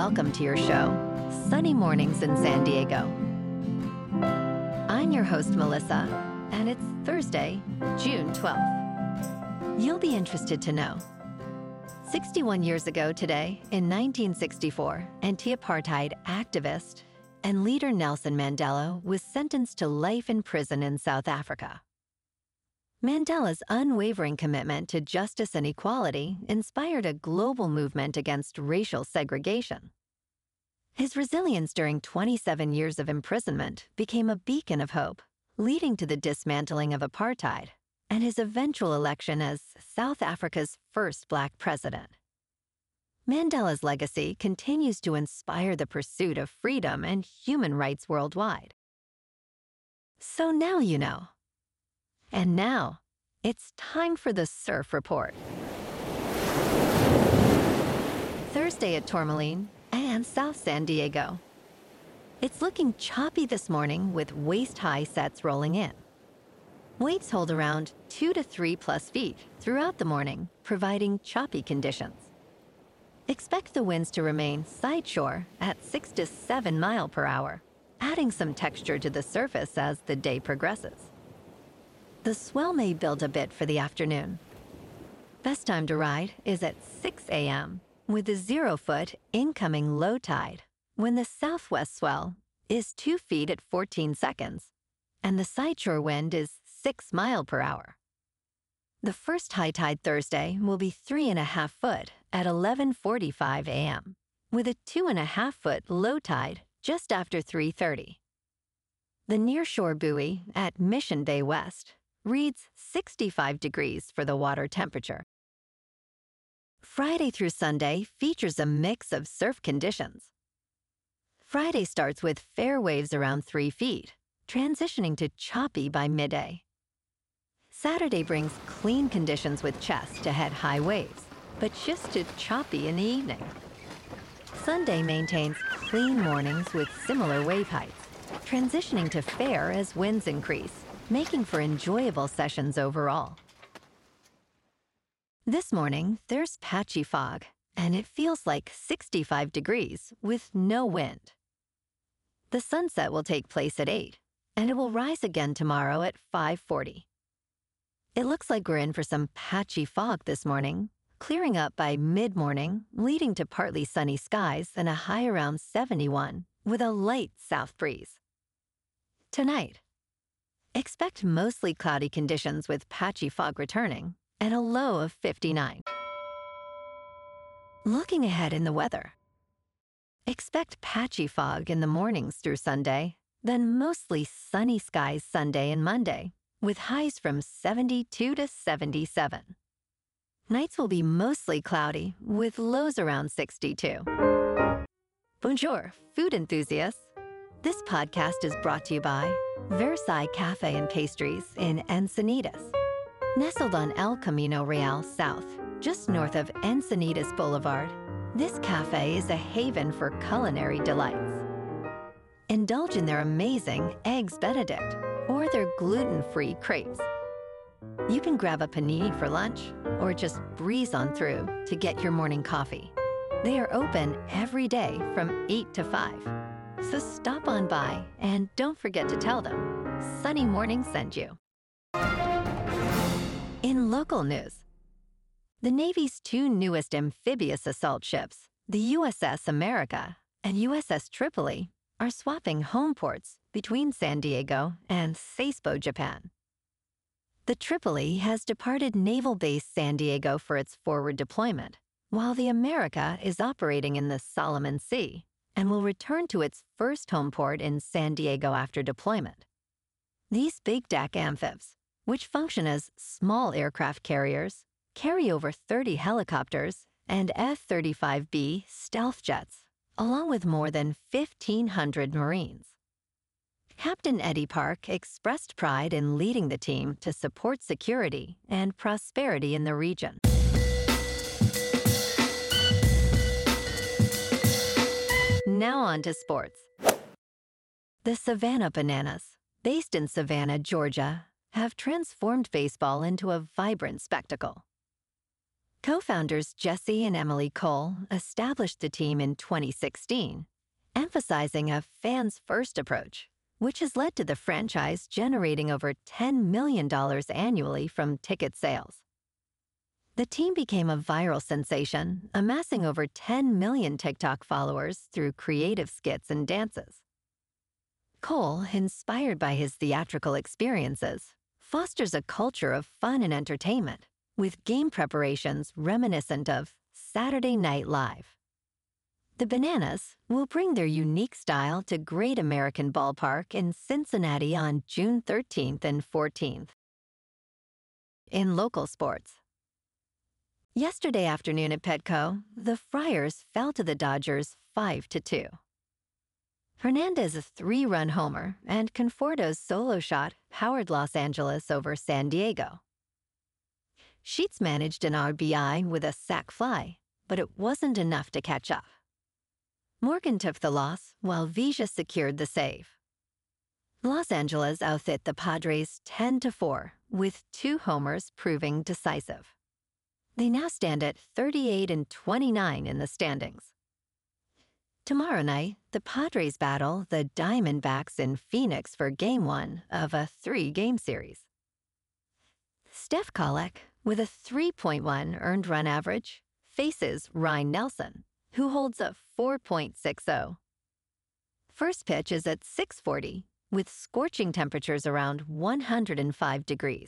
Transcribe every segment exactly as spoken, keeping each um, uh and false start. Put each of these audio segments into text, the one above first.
welcome to your show, Sunny Mornings in San Diego. I'm your host, Melissa, and it's Thursday, June twelfth. You'll be interested to know. sixty-one years ago today, in nineteen sixty-four, anti-apartheid activist and leader Nelson Mandela was sentenced to life in prison in South Africa. Mandela's unwavering commitment to justice and equality inspired a global movement against racial segregation. His resilience during twenty-seven years of imprisonment became a beacon of hope, leading to the dismantling of apartheid and his eventual election as South Africa's first Black president. Mandela's legacy continues to inspire the pursuit of freedom and human rights worldwide. So now you know. And now, it's time for the Surf Report. Thursday at Tourmaline and South San Diego. It's looking choppy this morning with waist-high sets rolling in. Waves hold around two to three plus feet throughout the morning, providing choppy conditions. Expect the winds to remain sideshore at six to seven mile per hour, adding some texture to the surface as the day progresses. The swell may build a bit for the afternoon. Best time to ride is at six a m with a zero-foot incoming low tide when the southwest swell is two feet at fourteen seconds and the sideshore wind is six mile per hour. The first high tide Thursday will be three and a half foot at eleven forty-five a m with a two and a half foot low tide just after three thirty. The nearshore buoy at Mission Bay West reads sixty-five degrees for the water temperature. Friday through Sunday features a mix of surf conditions. Friday starts with fair waves around three feet, transitioning to choppy by midday. Saturday brings clean conditions with chest to head high waves, but shifts to choppy in the evening. Sunday maintains clean mornings with similar wave heights, transitioning to fair as winds increase, making for enjoyable sessions overall. This morning, there's patchy fog, and it feels like sixty-five degrees with no wind. The sunset will take place at eight, and it will rise again tomorrow at five forty. It looks like we're in for some patchy fog this morning, clearing up by mid-morning, leading to partly sunny skies and a high around seventy-one with a light south breeze. Tonight, expect mostly cloudy conditions with patchy fog returning and a low of fifty-nine. Looking ahead in the weather. Expect patchy fog in the mornings through Sunday, then mostly sunny skies Sunday and Monday, with highs from seventy-two to seventy-seven. Nights will be mostly cloudy, with lows around sixty-two. Bonjour, food enthusiasts. This podcast is brought to you by Versailles Cafe and Pastries in Encinitas. Nestled on El Camino Real South, just north of Encinitas Boulevard, this cafe is a haven for culinary delights. Indulge in their amazing Eggs Benedict or their gluten-free crepes. You can grab a panini for lunch or just breeze on through to get your morning coffee. They are open every day from eight to five. So stop on by and don't forget to tell them Sunny Morning sent you. In local news, the Navy's two newest amphibious assault ships, the U S S America and U S S Tripoli, are swapping home ports between San Diego and Sasebo, Japan. The Tripoli has departed Naval Base San Diego for its forward deployment, while the America is operating in the Solomon Sea and will return to its first home port in San Diego after deployment. These big deck amphibs, which function as small aircraft carriers, carry over thirty helicopters and F thirty-five B stealth jets, along with more than fifteen hundred Marines. Captain Eddie Park expressed pride in leading the team to support security and prosperity in the region. Now on to sports. The Savannah Bananas, based in Savannah, Georgia, have transformed baseball into a vibrant spectacle. Co-founders Jesse and Emily Cole established the team in twenty sixteen, emphasizing a fans-first approach, which has led to the franchise generating over ten million dollars annually from ticket sales. The team became a viral sensation, amassing over ten million TikTok followers through creative skits and dances. Cole, inspired by his theatrical experiences, fosters a culture of fun and entertainment, with game preparations reminiscent of Saturday Night Live. The Bananas will bring their unique style to Great American Ballpark in Cincinnati on June thirteenth and fourteenth. In local sports. Yesterday afternoon at Petco, the Friars fell to the Dodgers five to two. Hernandez's three-run homer and Conforto's solo shot powered Los Angeles over San Diego. Sheets managed an R B I with a sac fly, but it wasn't enough to catch up. Morgan took the loss while Vija secured the save. Los Angeles outhit the Padres ten to four, with two homers proving decisive. They now stand at thirty-eight and twenty-nine in the standings. Tomorrow night, the Padres battle the Diamondbacks in Phoenix for Game one of a three-game series. Steph Kolek, with a three point one earned run average, faces Ryan Nelson, who holds a four point six oh. First pitch is at six forty, with scorching temperatures around one hundred five degrees.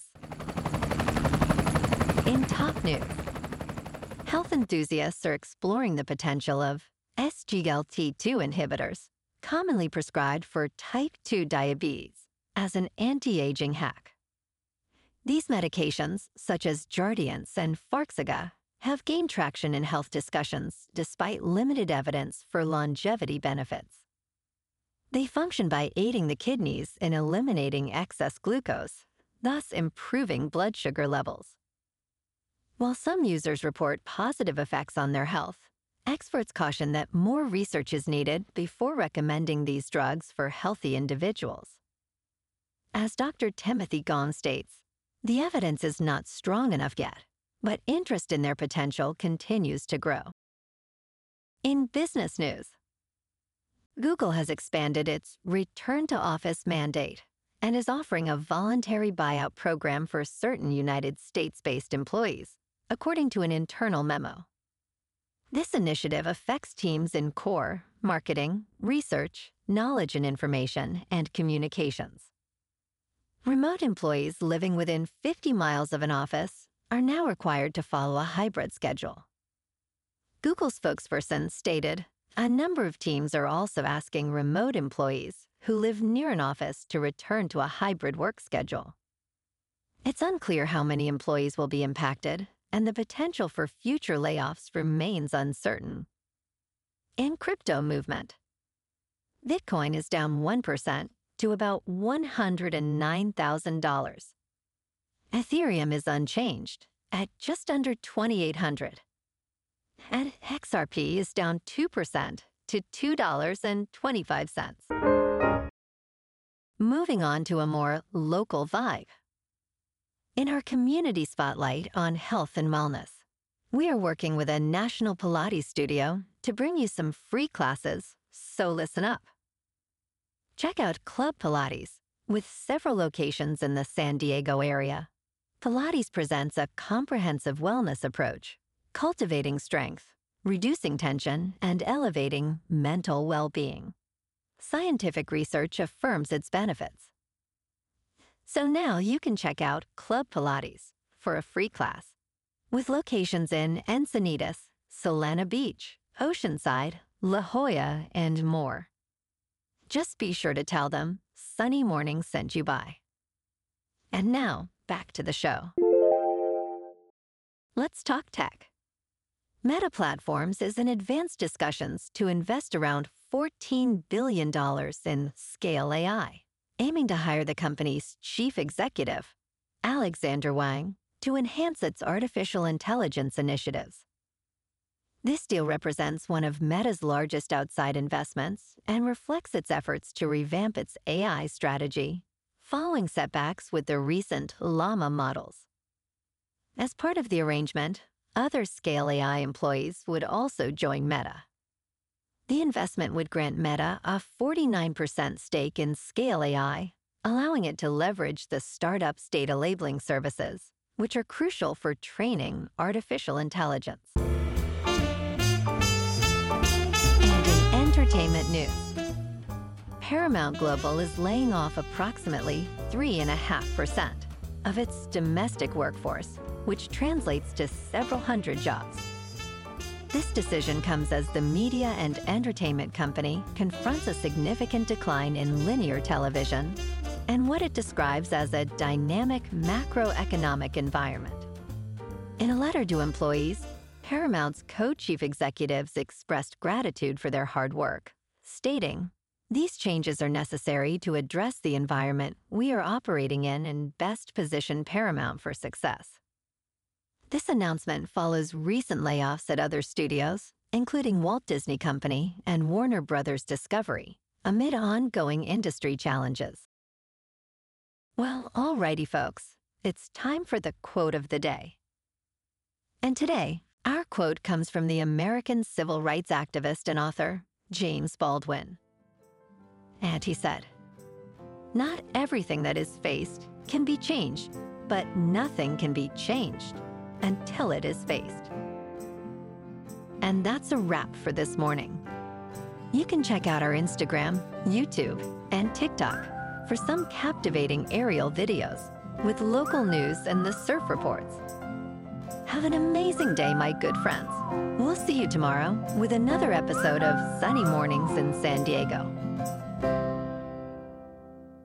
In top news, health enthusiasts are exploring the potential of S G L T two inhibitors, commonly prescribed for type two diabetes, as an anti-aging hack. These medications, such as Jardiance and Farxiga, have gained traction in health discussions despite limited evidence for longevity benefits. They function by aiding the kidneys in eliminating excess glucose, thus improving blood sugar levels. While some users report positive effects on their health, experts caution that more research is needed before recommending these drugs for healthy individuals. As Doctor Timothy Gaughan states, the evidence is not strong enough yet, but interest in their potential continues to grow. In business news, Google has expanded its return-to-office mandate and is offering a voluntary buyout program for certain United States-based employees, according to an internal memo. This initiative affects teams in core, marketing, research, knowledge and information, and communications. Remote employees living within fifty miles of an office are now required to follow a hybrid schedule. Google spokesperson stated, a number of teams are also asking remote employees who live near an office to return to a hybrid work schedule. It's unclear how many employees will be impacted, and the potential for future layoffs remains uncertain. In crypto movement, Bitcoin is down one percent to about one hundred nine thousand dollars. Ethereum is unchanged at just under twenty-eight hundred dollars. And X R P is down two percent to two dollars and twenty-five cents. Moving on to a more local vibe. In our community spotlight on health and wellness, we are working with a national Pilates studio to bring you some free classes, so listen up. Check out Club Pilates, with several locations in the San Diego area. Pilates presents a comprehensive wellness approach, cultivating strength, reducing tension, and elevating mental well-being. Scientific research affirms its benefits. So now you can check out Club Pilates for a free class, with locations in Encinitas, Solana Beach, Oceanside, La Jolla, and more. Just be sure to tell them Sunny Morning sent you by. And now, back to the show. Let's talk tech. Meta Platforms is in advanced discussions to invest around fourteen billion dollars in Scale A I, aiming to hire the company's chief executive, Alexander Wang, to enhance its artificial intelligence initiatives. This deal represents one of Meta's largest outside investments and reflects its efforts to revamp its A I strategy, following setbacks with the recent Llama models. As part of the arrangement, other Scale A I employees would also join Meta. The investment would grant Meta a forty-nine percent stake in Scale A I, allowing it to leverage the startup's data labeling services, which are crucial for training artificial intelligence. And in entertainment news, Paramount Global is laying off approximately three point five percent of its domestic workforce, which translates to several hundred jobs. This decision comes as the media and entertainment company confronts a significant decline in linear television and what it describes as a dynamic macroeconomic environment. In a letter to employees, Paramount's co-chief executives expressed gratitude for their hard work, stating, "These changes are necessary to address the environment we are operating in and best position Paramount for success." This announcement follows recent layoffs at other studios, including Walt Disney Company and Warner Brothers Discovery, amid ongoing industry challenges. Well, alrighty, folks, it's time for the quote of the day. And today, our quote comes from the American civil rights activist and author, James Baldwin. And he said, "Not everything that is faced can be changed, but nothing can be changed until it is faced." And that's a wrap for this morning. You can check out our Instagram, YouTube, and TikTok for some captivating aerial videos with local news and the surf reports. Have an amazing day, my good friends. We'll see you tomorrow with another episode of Sunny Mornings in San Diego.